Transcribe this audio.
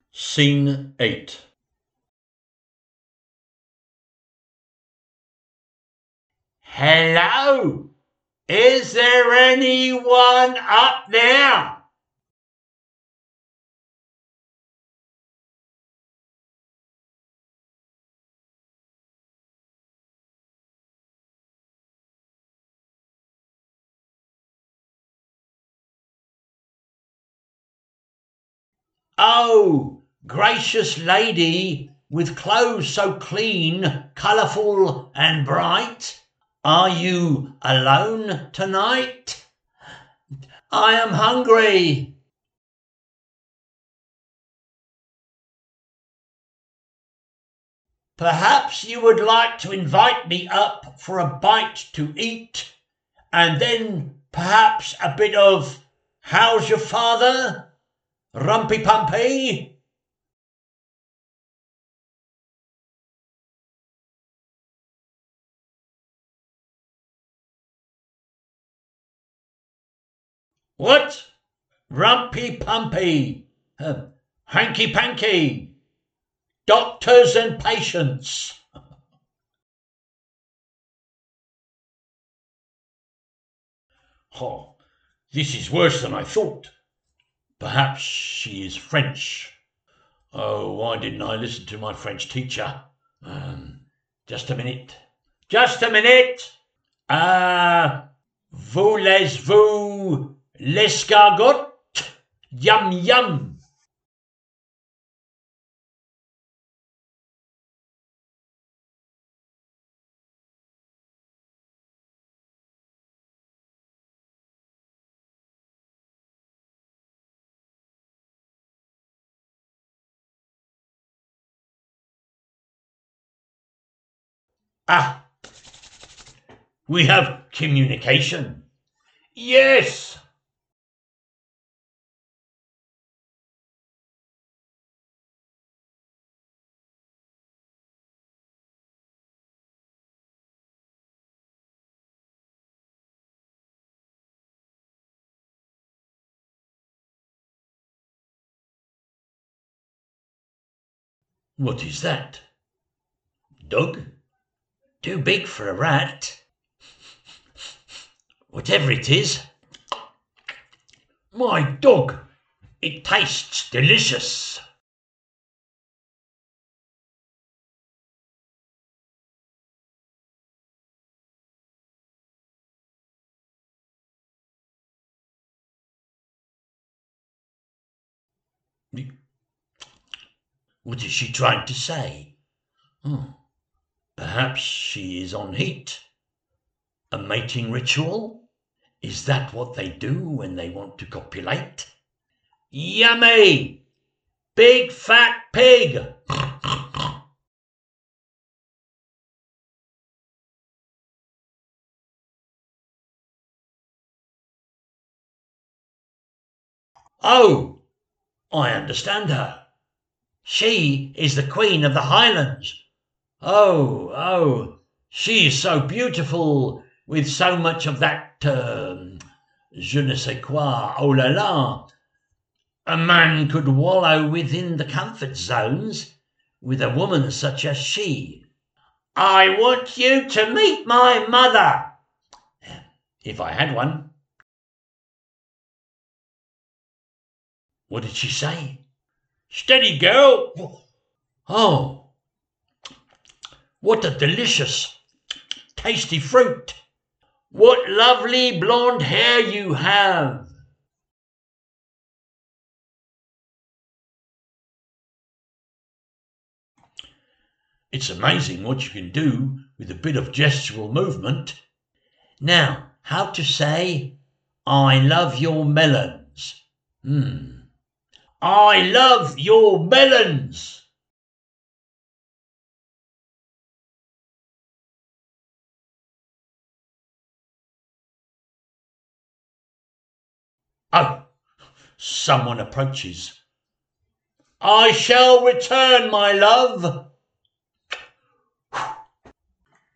Scene 8. Hello? Is there anyone up there? Oh, gracious lady, with clothes so clean, colourful and bright, are you alone tonight? I am hungry. Perhaps you would like to invite me up for a bite to eat, and then perhaps a bit of "How's your father? Rumpy Pumpy?" What? Rumpy Pumpy? Hanky Panky? Doctors and patients? Oh, this is worse than I thought. Perhaps she is French. Oh, why didn't I listen to my French teacher? Just a minute. Just a minute. Voulez-vous l'escargot? Yum yum. Ah, we have communication. Yes. What is that? Dog? Too big for a rat. Whatever it is. My dog. It tastes delicious. What is she trying to say? Perhaps she is on heat. A mating ritual? Is that what they do when they want to copulate? Yummy. Big fat pig. Oh, I understand her. She is the Queen of the Highlands. Oh, she is so beautiful, with so much of that, je ne sais quoi, oh la la. A man could wallow within the comfort zones with a woman such as she. I want you to meet my mother. If I had one. What did she say? Steady, girl. Oh, what a delicious, tasty fruit. What lovely blonde hair you have. It's amazing what you can do with a bit of gestural movement. Now, how to say, I love your melons? I love your melons. Oh, someone approaches. I shall return, my love.